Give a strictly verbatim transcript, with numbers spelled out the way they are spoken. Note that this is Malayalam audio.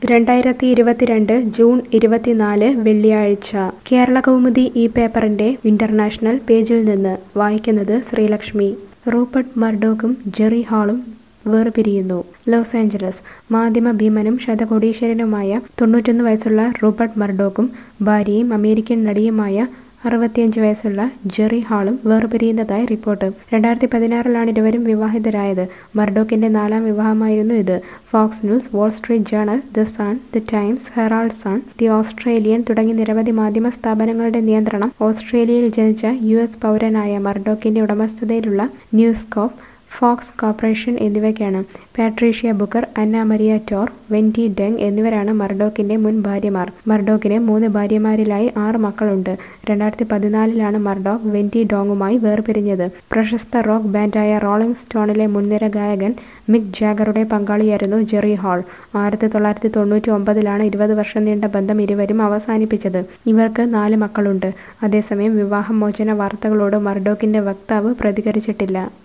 രണ്ടായിരത്തി ഇരുപത്തിരണ്ട് ജൂൺ ഇരുപത്തിനാല് വെള്ളിയാഴ്ച കേരളകൗമുദി ഈ പേപ്പറിന്റെ ഇന്റർനാഷണൽ പേജിൽ നിന്ന് വായിക്കുന്നത് ശ്രീലക്ഷ്മി. റൂപ്പർട്ട് മർഡോക്കും ജെറി ഹാളും വേർപിരിയുന്നു. Loss Angeles. മാധ്യമ ഭീമനും ശതകോടീശ്വരനുമായ തൊണ്ണൂറ്റൊന്ന് വയസ്സുള്ള റൂപ്പർട്ട് മർഡോക്കും ഭാര്യയും അമേരിക്കൻ നടിയുമായ അറുപത്തിയഞ്ച് വയസ്സുള്ള ജെറി ഹാളും വേർപിരിയുന്നതായി റിപ്പോർട്ട്. രണ്ടായിരത്തി പതിനാറിലാണ് ഇരുവരും വിവാഹിതരായത്. മർഡോക്കിന്റെ നാലാം വിവാഹമായിരുന്നു ഇത്. Fox News, Wall Street Journal, the Sun, the Times, Herald Sun, the Australian തുടങ്ങി നിരവധി മാധ്യമ സ്ഥാപനങ്ങളുടെ നിയന്ത്രണം ഓസ്ട്രേലിയയിൽ ജനിച്ച യു എസ് പൗരനായ മർഡോക്കിന്റെ ഉടമസ്ഥതയിലുള്ള ന്യൂസ്കോപ്പ്, ഫോക്സ് കോർപ്പറേഷൻ എന്നിവയ്ക്കാണ്. Patricia Booker, Anna Maria Torv, Wendi Deng എന്നിവരാണ് മർഡോക്കിന്റെ മുൻ ഭാര്യമാർ. മർഡോക്കിന് മൂന്ന് ഭാര്യമാരിലായി ആറ് മക്കളുണ്ട്. രണ്ടായിരത്തി പതിനാലിലാണ് മർഡോക്ക് വെന്റി ഡോങ്ങുമായി വേർപിരിഞ്ഞത്. പ്രശസ്ത റോക്ക് ബാൻഡായ റോളിംഗ് സ്റ്റോണിലെ മുൻനിര ഗായകൻ മിക്ക് ജാഗറുടെ പങ്കാളിയായിരുന്നു ജെറി ഹാൾ. ആയിരത്തി തൊള്ളായിരത്തി തൊണ്ണൂറ്റി ഒമ്പതിലാണ് ഇരുപത് വർഷം നീണ്ട ബന്ധം ഇരുവരും അവസാനിപ്പിച്ചത്. ഇവർക്ക് നാല് മക്കളുണ്ട്. അതേസമയം വിവാഹമോചന വാർത്തകളോട് മർഡോക്കിന്റെ വക്താവ് പ്രതികരിച്ചിട്ടില്ല.